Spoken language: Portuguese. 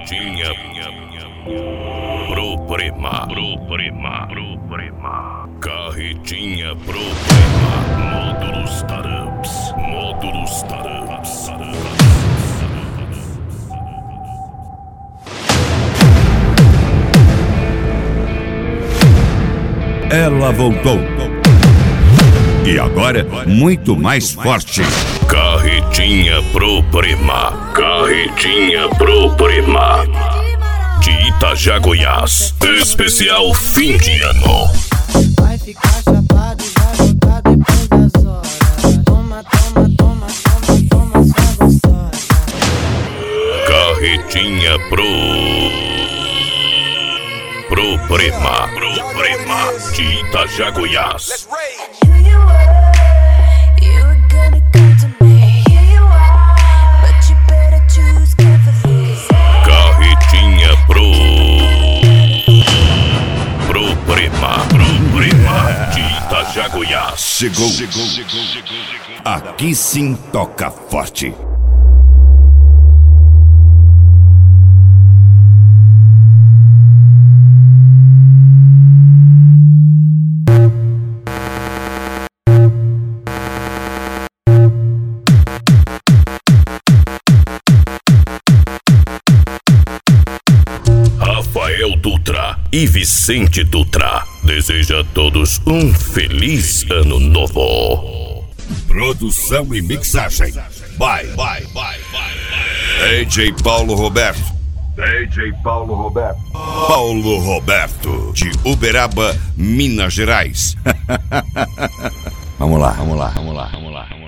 Carretinha Problema. Carretinha Problema. Módulos Taramps. Ela voltou. E agora, muito mais forte. Carretinha Problema. De Itajá, Goiás. Especial fim de ano. Vai ficar chapado e vai voltar depois das horas. Toma, sua gostosa. Carretinha Problema de Itajá, Goiás. Carretinha Problema de Itajá, Goiás. Chegou. Aqui sim toca forte. Rafael Dutra e Vicente Dutra deseja a todos um feliz ano novo. Produção e mixagem. Vai. DJ Paulo Roberto. Paulo Roberto, de Uberaba, Minas Gerais. Vamos lá.